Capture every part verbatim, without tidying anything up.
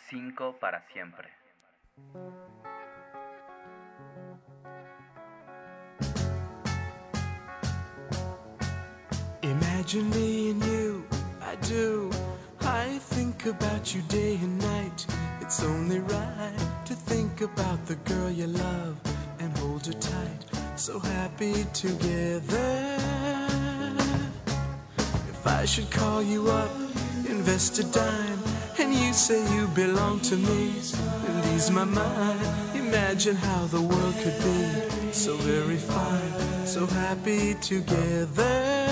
cinco para siempre. Imagine me and you, I do. I think about you day and night. It's only right to think about the girl you love and hold her tight. So happy together. If I should call you up, invest a dime, and you say you belong to me, and ease my mind. Imagine how the world could be so very fine, so happy together.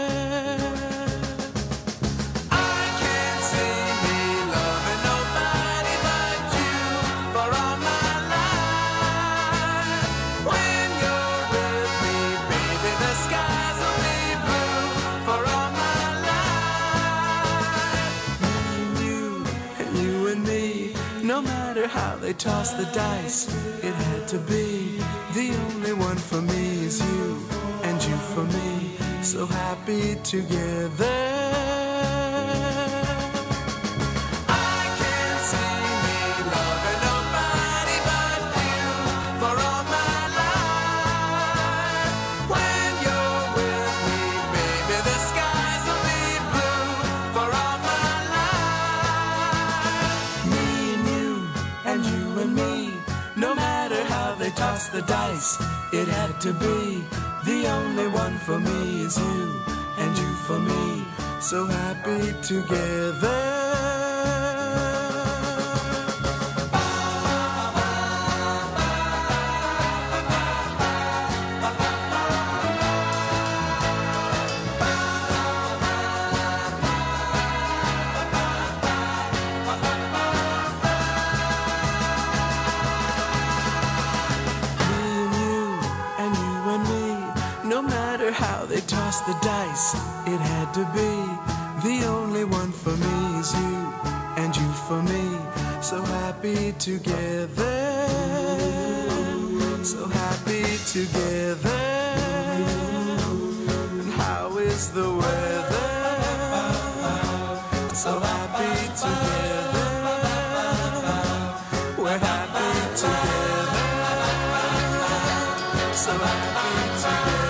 How they toss the dice, it had to be. The only one for me is you, and you for me, so happy together. Toss the dice, it had to be. The only one for me is you, and you for me, so happy together. How they toss the dice, it had to be. The only one for me is you, and you for me, so happy together, so happy together. And how is the weather? So happy together, we're happy together, so happy together.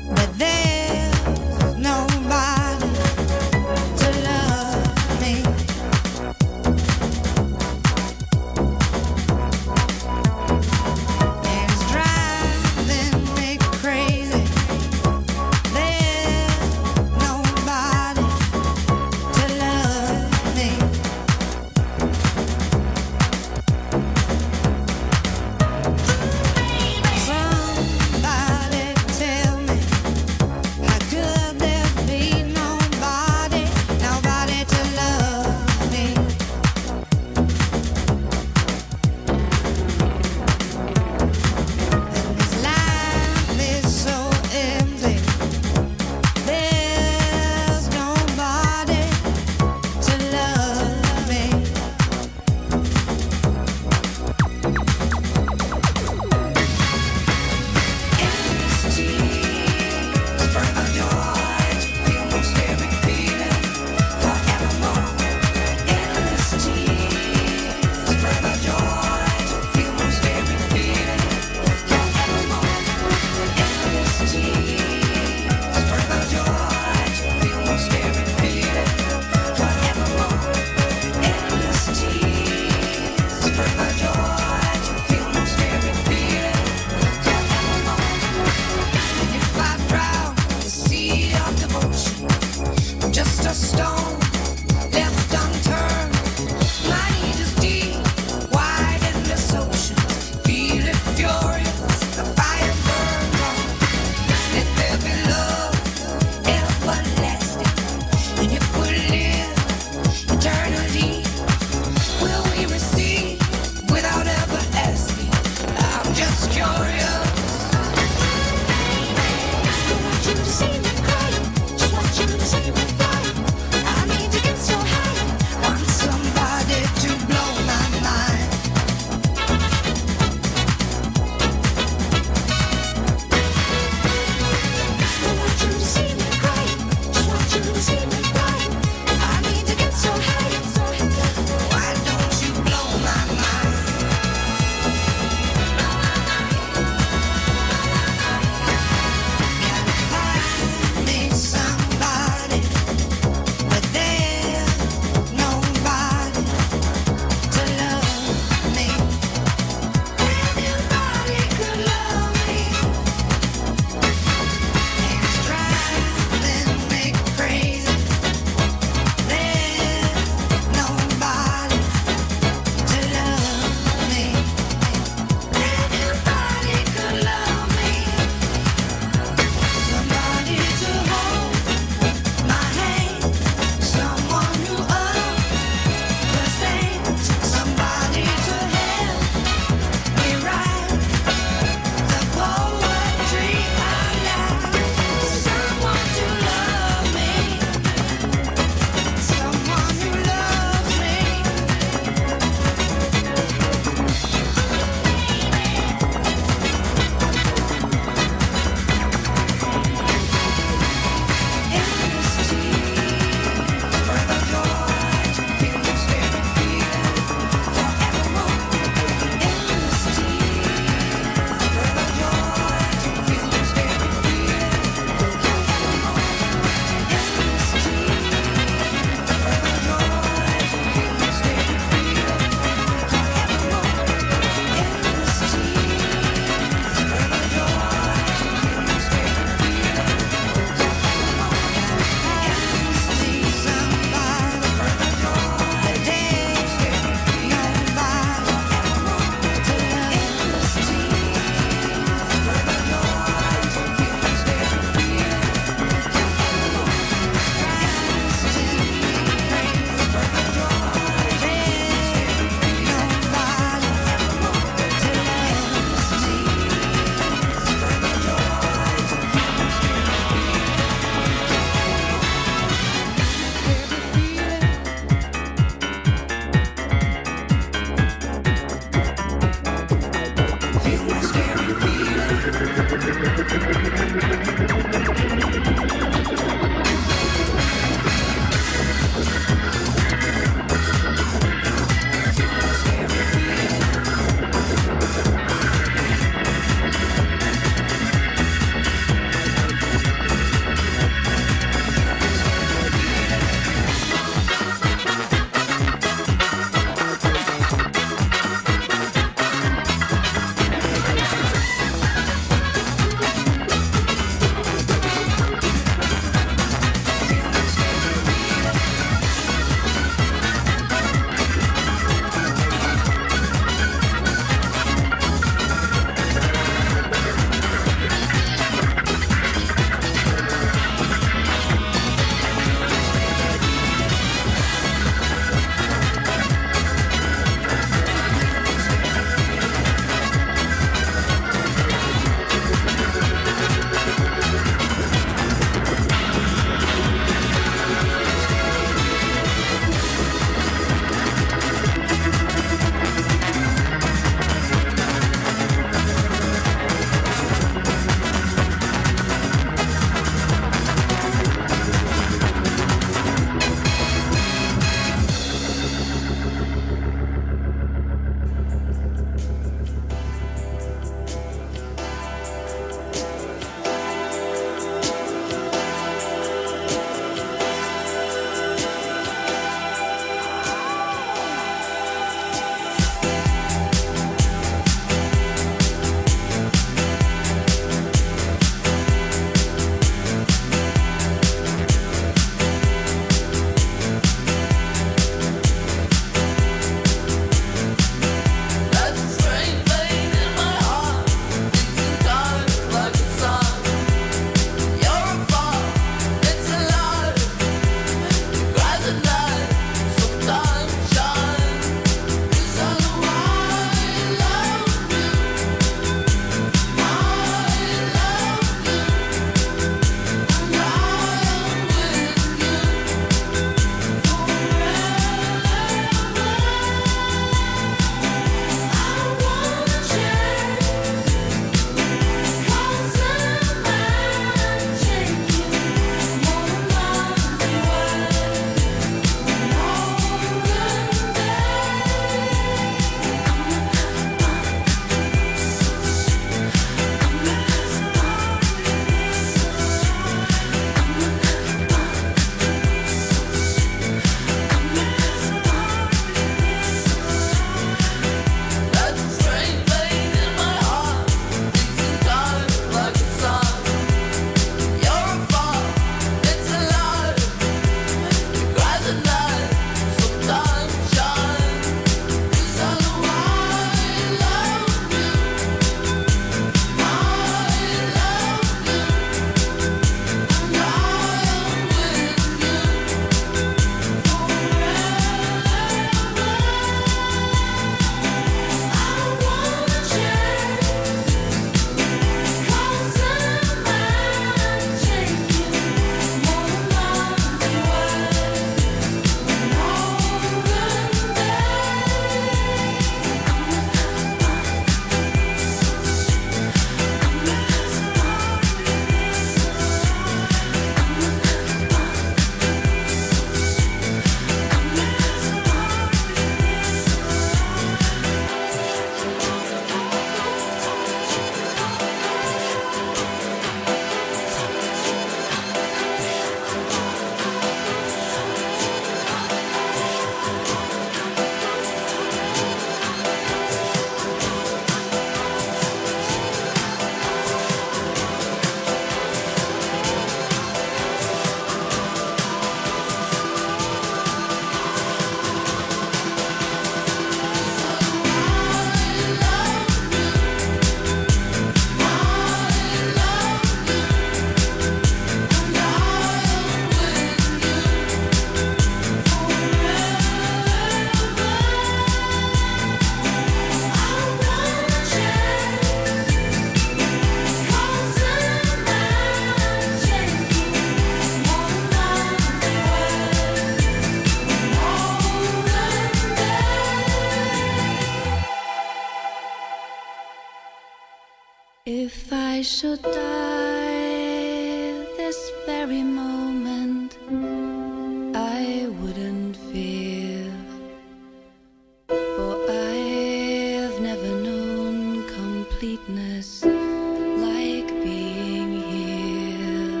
should die this very moment, I wouldn't fear, for I've never known completeness like being here,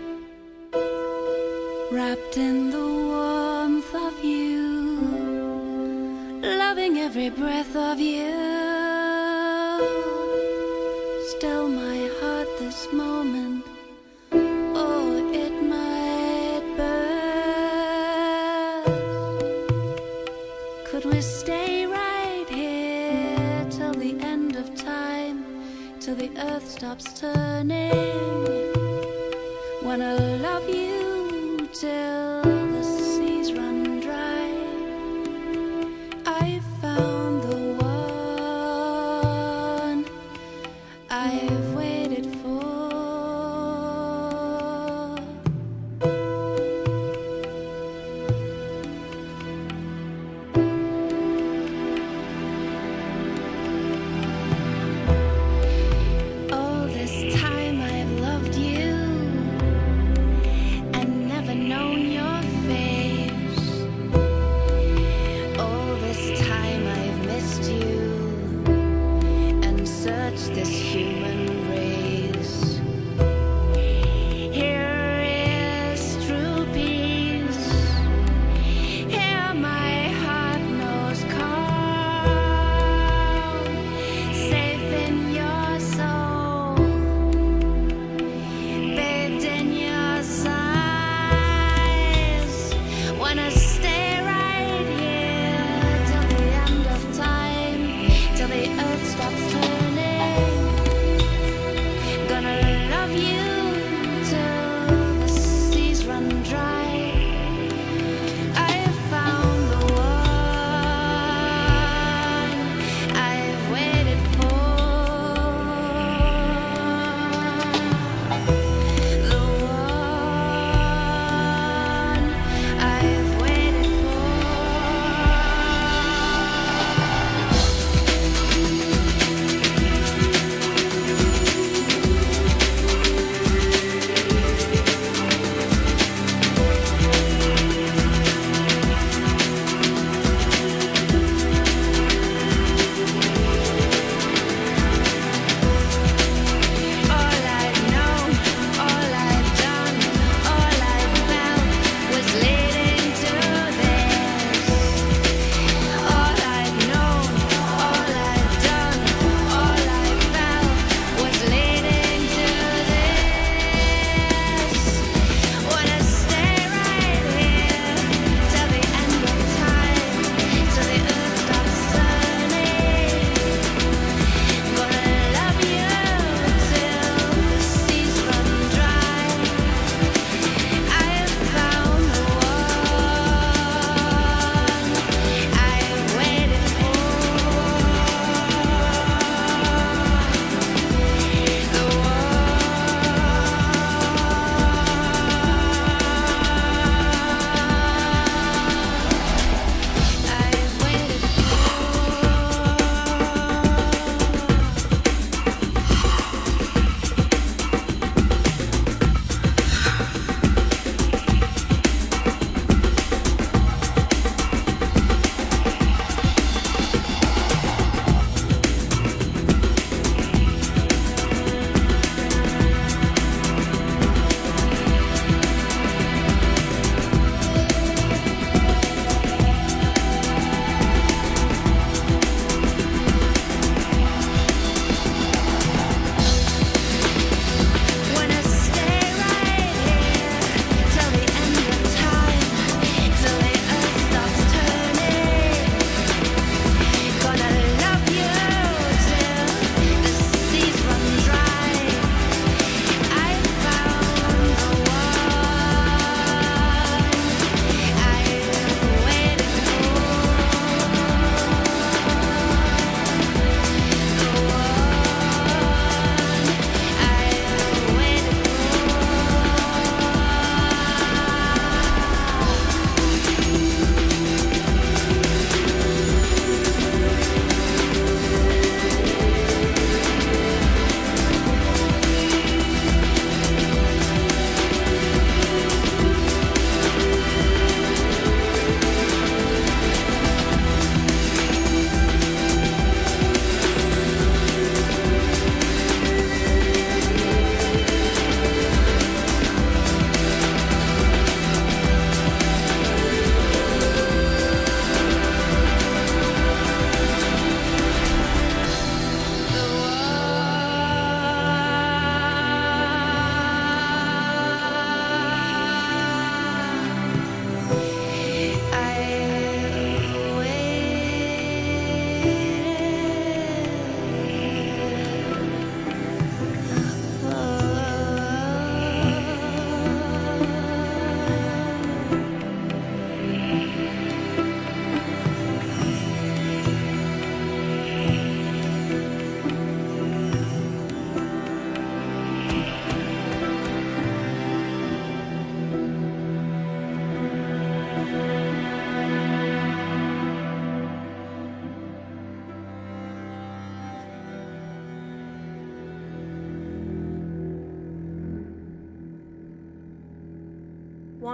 wrapped in the warmth of you, loving every breath of you. Still my heart this moment, oh, it might burst. Could we stay right here till the end of time, till the earth stops turning? When I love you till the seas run dry, I found the one I've waited for. All this time I've loved you and never known you.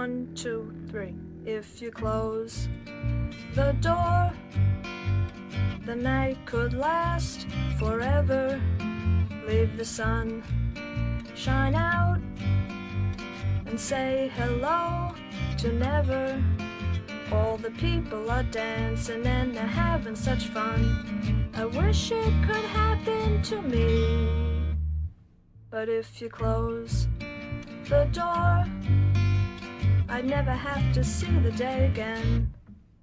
one, two, three. If you close the door, the night could last forever. Leave the sun shine out and say hello to never. All the people are dancing and they're having such fun. I wish it could happen to me. But if you close the door, I'd never have to see the day again.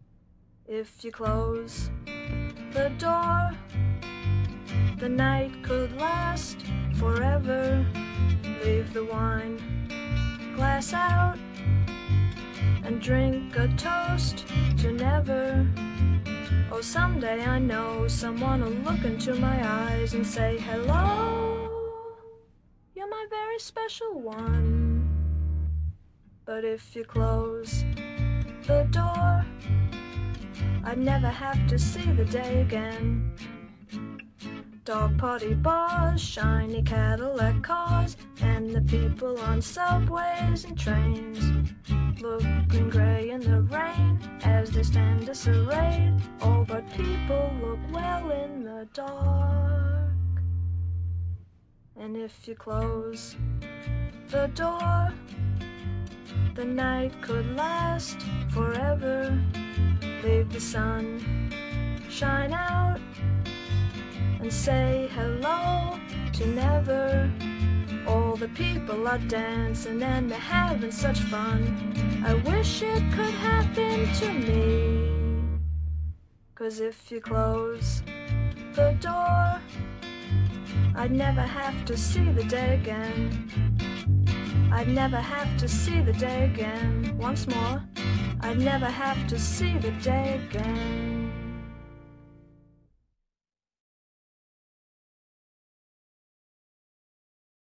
If you close the door, the night could last forever. Leave the wine glass out and drink a toast to never. Oh, someday I know someone will look into my eyes and say, hello, you're my very special one. But if you close the door, I'd never have to see the day again. Dog party bars, shiny Cadillac cars, and the people on subways and trains, looking gray in the rain as they stand disarrayed. Oh, but people look well in the dark. And if you close the door, the night could last forever. Leave the sun shine out and say hello to never. All the people are dancing and they're having such fun. I wish it could happen to me. 'Cause if you close the door, I'd never have to see the day again. I'd never have to see the day again. Once more, I'd never have to see the day again.